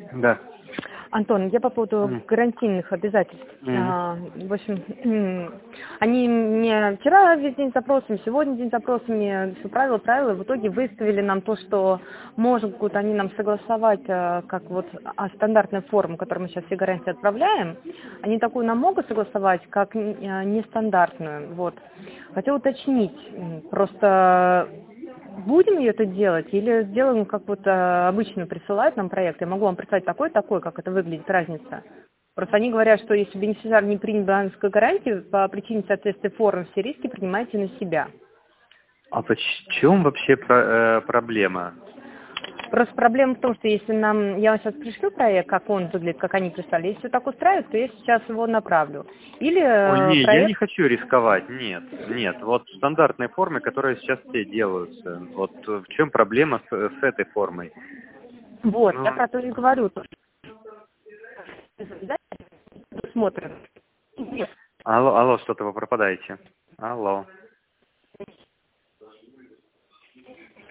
Да. Антон, я по поводу гарантийных обязательств. В общем, они мне вчера весь день запросами, сегодня день запросами, все правила, в итоге выставили нам то, что могут они нам согласовать, как вот стандартную форму, которую мы сейчас все гарантии отправляем, они такую нам могут согласовать, как нестандартную. Вот. Хотела уточнить, просто будем ли это делать или сделаем, как вот обычно присылают нам проект? Я могу вам прислать такой, как это выглядит, разница. Просто они говорят, что если бенефициар не принял банковскую гарантию, по причине соответствия форм все риски принимайте на себя. А в чем вообще проблема? Просто проблема в том, что если я вам сейчас пришлю проект, как он выглядит, как они прислали, если все так устраивает, то я сейчас его направлю. Или Ой, не, я не проект... хочу рисковать, нет. Вот в стандартной форме, которая сейчас все делаются, вот в чем проблема с этой формой? Вот, я Ну, про то и говорю. Смотрим. алло, что-то вы пропадаете. Алло.